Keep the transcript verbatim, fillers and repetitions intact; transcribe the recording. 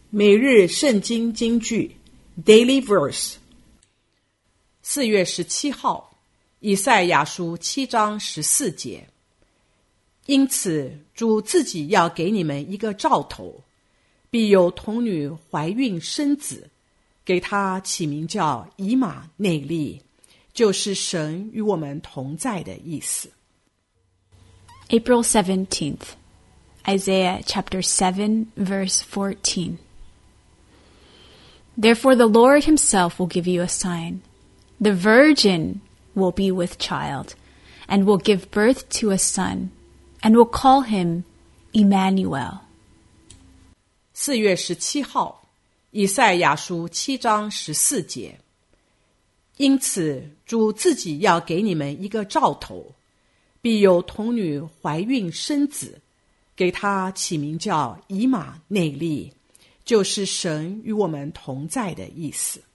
每日圣经金句 Daily Verse。 四月十七号，以赛亚书七章十四节。因此主自己要给你们一个兆头，必有童女怀孕生子，给他起名叫以马内利，就是神与我们同在的意思。 April seventeenth, Isaiah chapter seven, verse fourteen. Therefore the Lord himself will give you a sign. The virgin will be with child, and will give birth to a son, and will call him Emmanuel. 四月十七号，以赛亚书七章十四节。因此主自己要给你们一个兆头，必有童女怀孕生子，给他起名叫以马内利，就是神与我们同在的意思。